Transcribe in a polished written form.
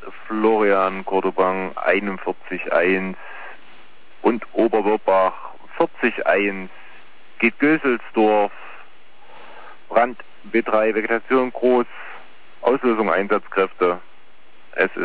Florian Kordobang 41.1 und Oberwurbach 40.1 geht Göselsdorf, Brand B3, Vegetation groß, Auslösung Einsatzkräfte. Es ist